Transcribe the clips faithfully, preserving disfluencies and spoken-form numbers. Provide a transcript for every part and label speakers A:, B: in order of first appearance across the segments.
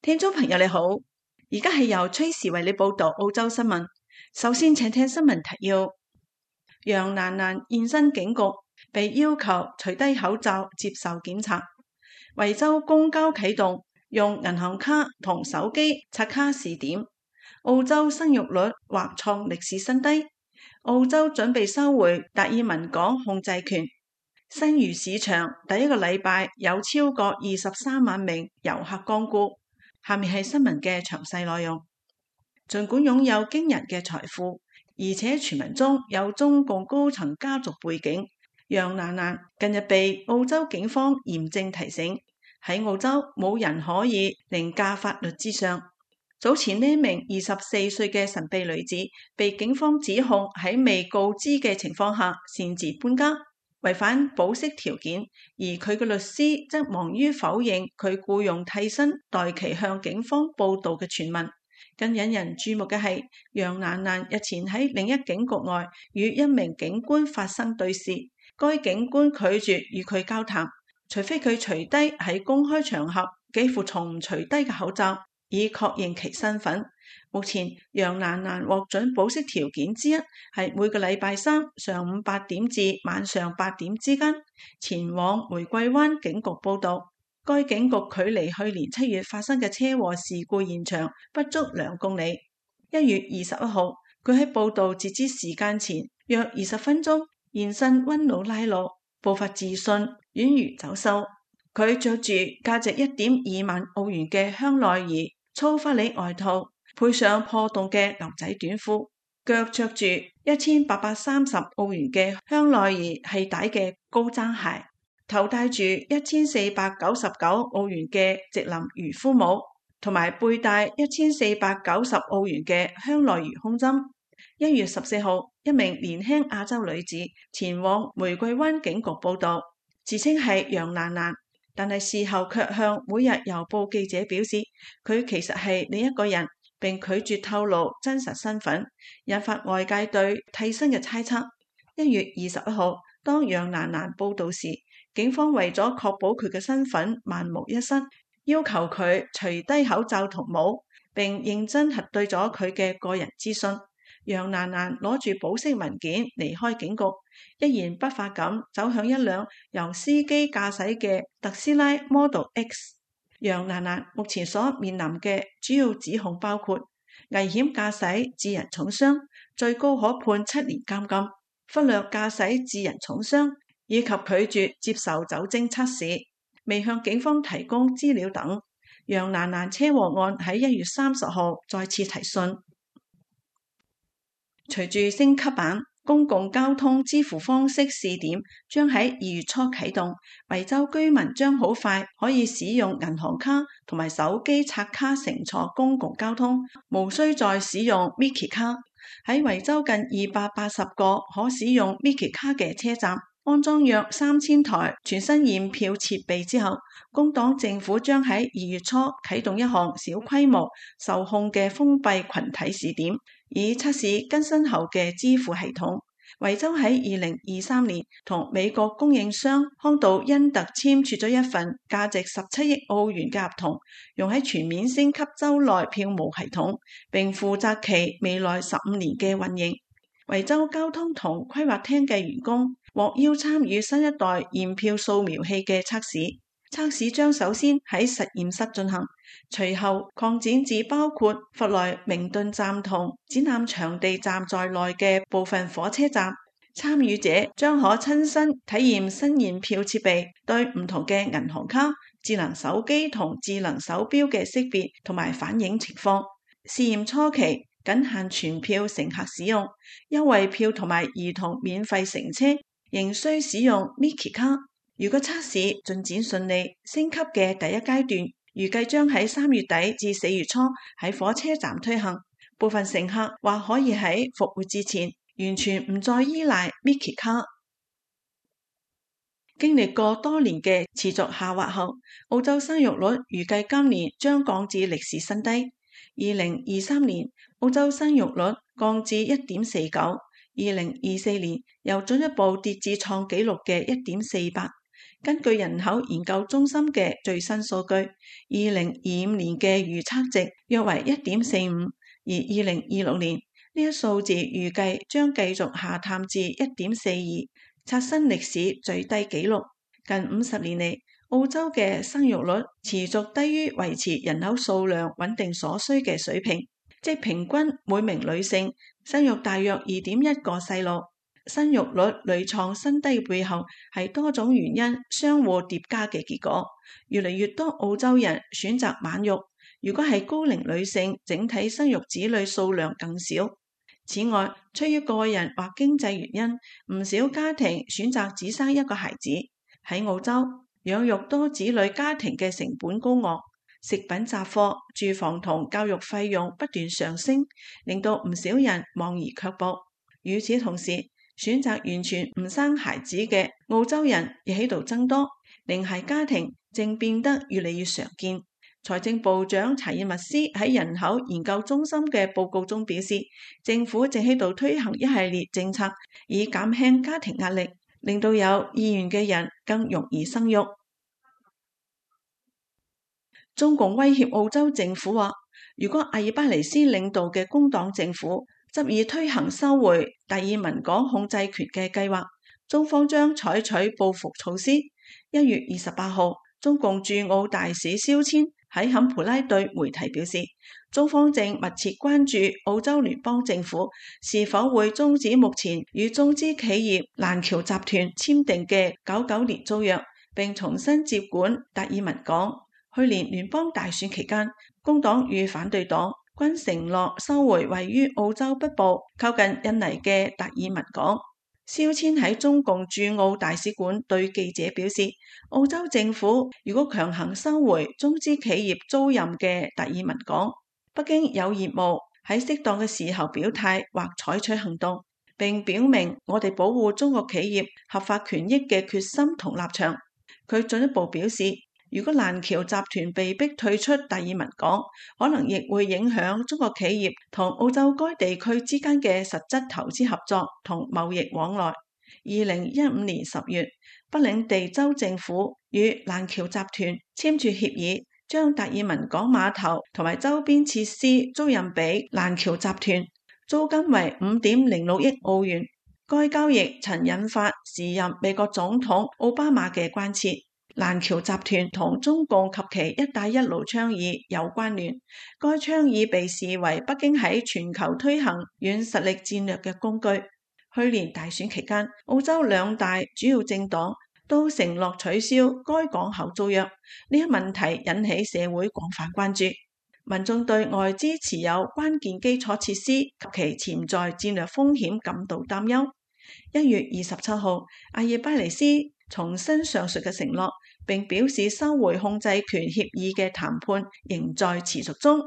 A: 聽眾朋友你好，而家係由崔時為你報道澳洲新聞。首先請聽新聞提要：楊蘭蘭現身警局，被要求除低口罩接受檢查。維州公交啟動，用銀行卡同手機刷卡試點。澳洲生育率或創歷史新低。澳洲準備收回達爾文港控制權。新魚市場第一個禮拜有超過二十三萬名遊客光顧。下面係新聞嘅詳細內容。儘管擁有驚人嘅財富，而且傳聞中有中共高層家族背景，楊蘭蘭近日被澳洲警方嚴正提醒，喺澳洲冇人可以凌駕法律之上。早前呢名二十四歲嘅神秘女子被警方指控喺未告知嘅情況下擅自搬家，違反保釋條件，而佢嘅律師則忙於否認佢僱用替身代其向警方報道嘅傳聞。更引人注目嘅係，楊蘭蘭日前喺另一警局外與一名警官發生對視，該警官拒絕與佢交談，除非佢除低喺公開場合幾乎從唔除低嘅口罩，以確認其身份。目前楊蘭蘭獲准保釋條件之一係每個禮拜三上午八點至晚上八點之間前往玫瑰灣警局報到。該警局距離去年七月發生嘅車禍事故現場不足兩公里。一月二十一號，佢喺報到截止時間前約二十分鐘現身溫努拉路，步伐自信，宛如走秀。佢着住價值一點二萬澳元嘅香奈兒粗花呢外套，配上破洞嘅牛仔短褲，腳着住一千八百三十澳元嘅香奈兒繫帶嘅高踭鞋，頭戴住一千四百九十九澳元嘅直林漁夫帽，同埋背帶一千四百九十澳元嘅香奈兒胸針。一月十四號，一名年輕亞洲女子前往玫瑰灣警局報到，自稱係楊蘭蘭，但係事後卻向每日郵報記者表示，佢其實係另一個人，並拒絕透露真實身份，引發外界對替身嘅猜測。一月二十一號，當楊蘭蘭報到時，警方為咗確保佢嘅身份萬無一失，要求佢除低口罩同帽，並認真核對咗佢嘅個人資訊。楊蘭蘭攞住保釋文件離開警局，一言不發咁走向一輛由司機駕駛嘅特斯拉 Model X。楊蘭蘭目前所面臨嘅主要指控包括危險駕駛致人重傷，最高可判七年監禁；忽略駕駛致人重傷，以及拒絕接受酒精測試，未向警方提供資料等。楊蘭蘭車禍案喺一月三十號再次提訊。隨住升級版公共交通支付方式試點將喺二月初啟動，維州居民將好快可以使用銀行卡同埋手機刷卡乘坐公共交通，無需再使用 Mickey 卡。喺維州近二百八十個可使用 Mickey 卡嘅車站安裝約三千台全新驗票設備之後，工黨政府將喺二月初啟動一項小規模受控嘅封閉群體試點，以測試更新後嘅支付系統。維州喺二零二三年同美國供應商康道恩特簽署咗一份價值十七億澳元嘅合同，用喺全面升級州內票務系統，並負責其未來十五年嘅運營。維州交通同規劃廳嘅員工獲邀參與新一代驗票掃描器嘅測試，測試將首先喺實驗室進行，隨後擴展至包括弗萊明頓站同展覽場地站在內嘅部分火車站。參與者將可親身體驗新驗票設備對唔同嘅銀行卡、智能手機同智能手錶嘅識別同埋反映情況。試驗初期僅限全票乘客使用，優惠票同埋兒童免費乘車仍需使用 Mickey 卡。如果測試進展順利，升級嘅第一階段預計將喺三月底至四月初喺火車站推行。部分乘客或可以喺復活節前完全唔再依賴 Mickey 卡。經歷過多年嘅持續下滑後，澳洲生育率預計今年將降至歷史新低。二零二三年澳洲生育率降至一點四九，二零二四年又進一步跌至創紀錄嘅一點四八。 根據人口研究中心嘅最新數據，二零二五年嘅預測值約為一點四五，而二零二六年呢一數字預計將繼續下探至一點四二，刷新歷史最低紀錄。近五十年嚟，澳洲嘅生育率持續低於維持人口數量穩定所需嘅水平，即平均每名女性生育大約二點一個細路。生育率屢創新低背後係多種原因相互疊加嘅結果。越嚟越多澳洲人選擇晚育，如果係高齡女性，整體生育子女數量更少。此外，出於個人或經濟原因，唔少家庭選擇只生一個孩子。喺澳洲，養育多子女家庭嘅成本高昂，食品雜貨、住房同教育費用不斷上升，令到唔少人望而卻步。與此同時，選擇完全唔生孩子嘅澳洲人亦喺度增多，零孩家庭正變得越嚟越常見。財政部長查爾密斯喺人口研究中心嘅報告中表示，政府正喺度推行一系列政策，以減輕家庭壓力，令到有意願嘅人更容易生育。中共威脅澳洲政府話，如果阿爾巴尼斯領導嘅工黨政府執意推行收回達爾文港控制權嘅計劃，中方將採取報復措施。一月二十八號，中共駐澳大使蕭謙喺坎培拉對媒體表示，中方正密切關注澳洲聯邦政府是否會終止目前與中資企業蘭僑集團簽訂嘅九九年租約，並重新接管達爾文港。去年聯邦大選期間，工黨與反對黨均承諾收回位於澳洲北部靠近印尼嘅達爾文港。蕭謙喺中共駐澳大使館對記者表示，澳洲政府如果強行收回中資企業租賃嘅達爾文港，北京有義務喺適當嘅時候表態或採取行動，並表明我哋保護中國企業合法權益嘅決心同立場。佢進一步表示，如果蘭僑集團被逼退出達爾文港，可能亦會影響中國企業同澳洲該地區之間嘅實質投資合作同貿易往來。二零一五年十月，北領地州政府與蘭僑集團簽署協議，將達爾文港碼頭同埋周邊設施租賃俾蘭僑集團，租金為五點零六億澳元。該交易曾引發時任美國總統奧巴馬嘅關切。蘭僑集團同中共及其一帶一路倡議有關聯，該倡議被視為北京喺全球推行軟實力戰略嘅工具。去年大選期間，澳洲兩大主要政黨都承諾取消該港口租約，呢一問題引起社會廣泛關注。民眾對外資持有關鍵基礎設施及其潛在戰略風險感到擔憂。一月二十七號，阿爾巴尼斯重申上述嘅承諾，並表示收回控制權協議嘅談判仍在持續中。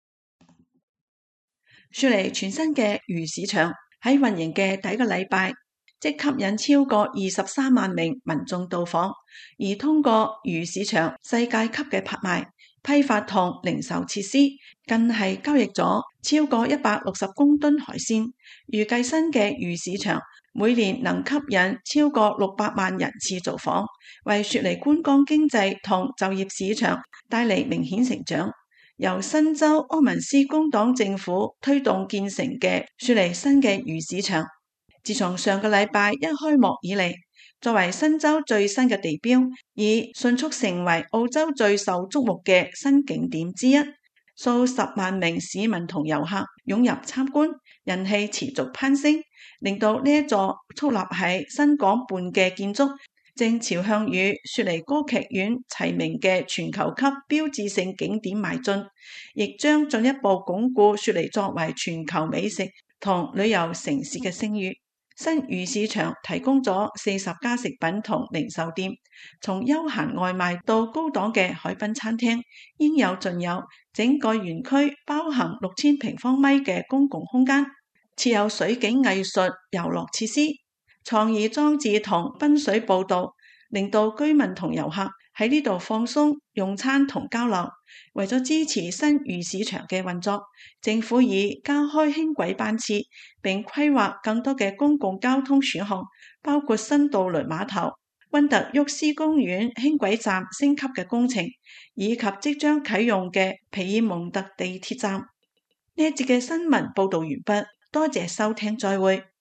A: 雪梨全新嘅魚市場喺運營嘅第一個禮拜，即吸引超過二十三萬名民眾到訪，而通過魚市場世界級嘅拍賣、批發同零售設施，更係交易咗超過一百六十公噸海鮮。預計新嘅魚市場每年能吸引超過六百萬人次造訪，為雪梨觀光經濟同就業市場帶嚟明顯成長。由新州柯文斯工黨政府推動建成嘅雪梨新嘅魚市場，自從上個禮拜一開幕以嚟，作為新州最新嘅地標，已迅速成為澳洲最受矚目嘅新景點之一。數十萬名市民同遊客湧入參觀，人氣持續攀升，令到呢一座矗立喺新港畔嘅建築正朝向與雪梨歌劇院齊名嘅全球級標誌性景點邁進，亦將進一步鞏固雪梨作為全球美食同旅遊城市嘅聲譽。新魚市場提供咗四十家食品同零售店，從休閒外賣到高檔嘅海濱餐廳，應有盡有。整個園區包含六千平方米嘅公共空間，設有水景藝術遊樂設施、創意裝置同濱水步道，令到居民同遊客喺呢度放鬆、用餐同交流。為咗支持新魚市場嘅運作，政府已加開輕軌班次，並規劃更多嘅公共交通選項，包括新渡輪碼頭、 溫特沃斯公園輕軌站升級嘅工程，以及即將啟用嘅皮爾蒙特地鐵站。呢一節嘅新聞報道完畢，多謝收聽，再會。